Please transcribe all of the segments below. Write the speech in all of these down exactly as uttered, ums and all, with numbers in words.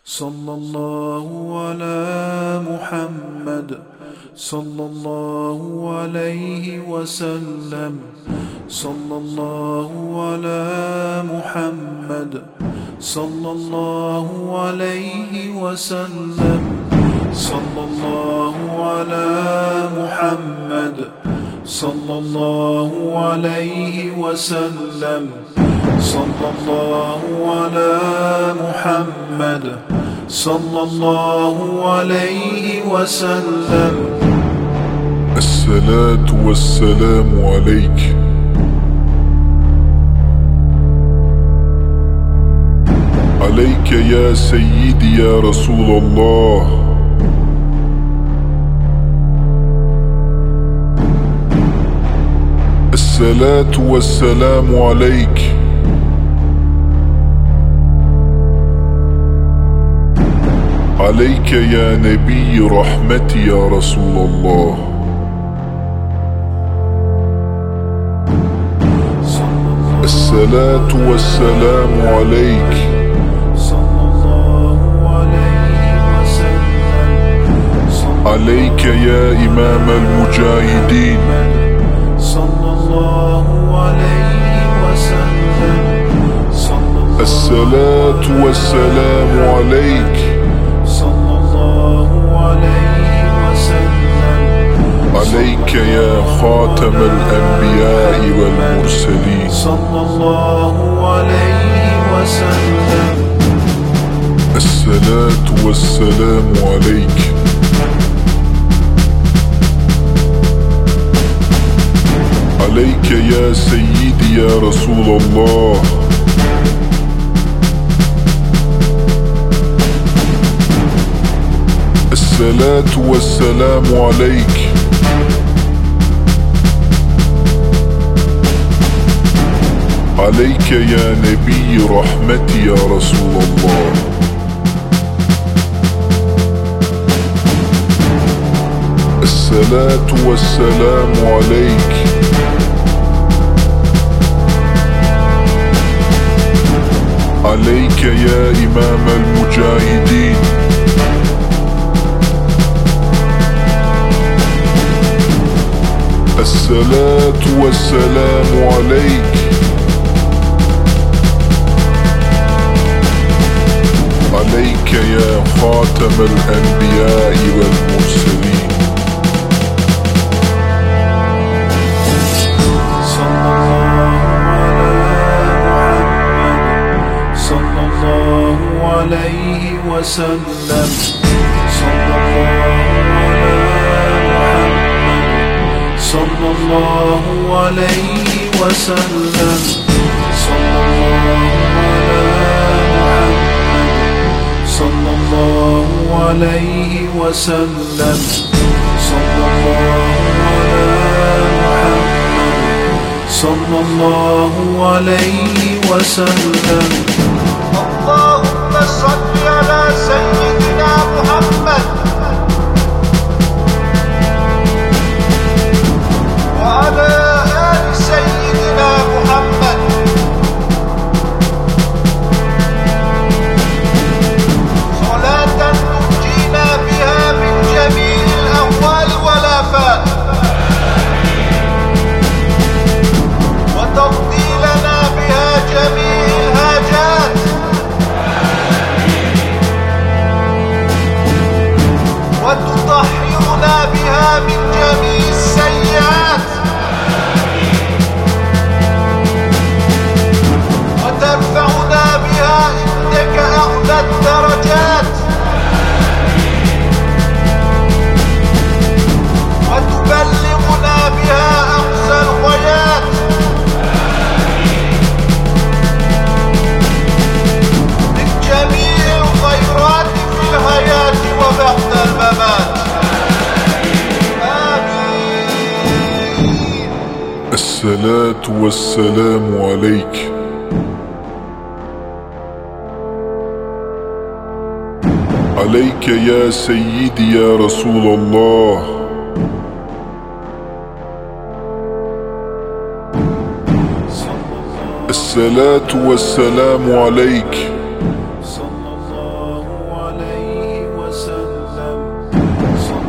صلى الله على محمد صلى الله عليه وسلم. صلى الله على محمد صلى الله عليه وسلم. صلى الله على محمد صلى الله عليه وسلم. صلى الله على محمد صلى الله عليه وسلم. الصلاة والسلام عليك عليك يا سيدي يا رسول الله. الصلاة والسلام عليك عليك يا نبي رحمتي يا رسول الله. الصلاة والسلام عليك عليك يا إمام المجاهدين. الصلاة والسلام عليك عليك يا خاتم الأنبياء والمرسلين. صلى الله عليه وسلم. الصلاة والسلام عليك عليك يا سيدي يا رسول الله. الصلاة والسلام عليك عليك يا نبي رحمتي يا رسول الله. الصلاة والسلام عليك عليك يا إمام المجاهدين. الصلاة والسلام عليك عليك يا خاتم الأنبياء والمرسلين. صلى الله عليه وسلم. صلى الله على محمد صلى الله عليه وسلم. صلى الله على محمد صلى الله عليه وسلم. صلى الله على محمد صلى الله عليه وسلم. اللهم صل على سيدنا محمد وعلى آل سيدنا محمد صلاة تنجينا بها من جميع الأهوال والآفات وتقضي لنا بها جميع الحاجات وتطهرنا بها من جميع السيئات وترفعنا بها عندك أعلى الدرجات وتبلغنا بها أقصى الغايات من جميع الخيرات في الحياة وبعد الممات. آمين. الصلاة والسلام عليك عليك يا سيدي يا رسول الله. الصلاة والسلام عليك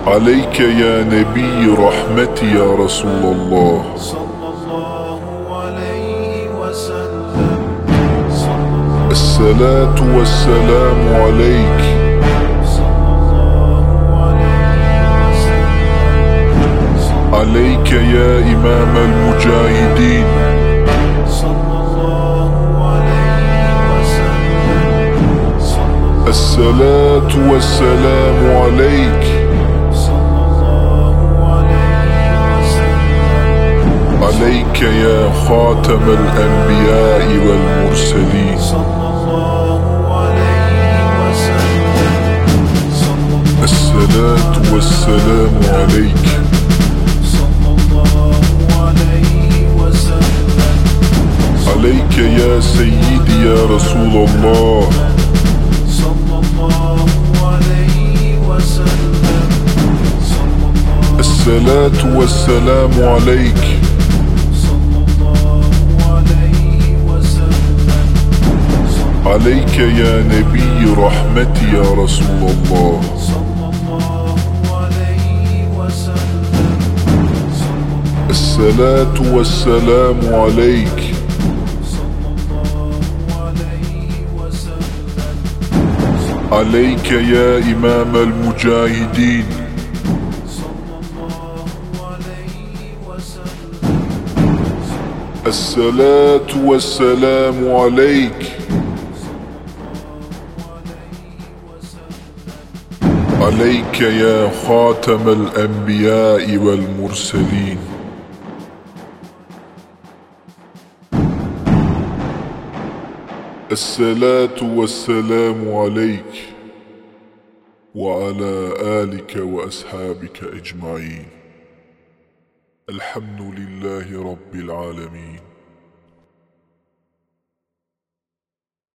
عليك يا نبي رحمتي يا رسول الله. صلى الله عليه وسلم. الصلاة والسلام عليك. صلى الله عليه وسلم. عليك يا إمام المجاهدين. صلى الله عليه وسلم. الصلاة والسلام عليك. صلى الله عليه وسلم. عليك يا خاتم الأنبياء والمرسلين. صلى الله عليه وسلم. الصلاة والسلام عليك. صلى الله عليه وسلم. عليك يا سيدي يا رسول الله. صلى الله عليه وسلم. الصلاة والسلام عليك. صلى الله عليه وسلم. عليك يا نبي رحمتي يا رسول الله. صلى الله عليه وسلم. الصلاة والسلام عليك. صلى الله عليه وسلم. عليك يا إمام المجاهدين. صلى الله عليه وسلم. الصلاة والسلام عليك. عليك يا خاتم الأنبياء والمرسلين. الصلاة والسلام عليك وعلى آلك وأصحابك أجمعين. الحمد لله رب العالمين.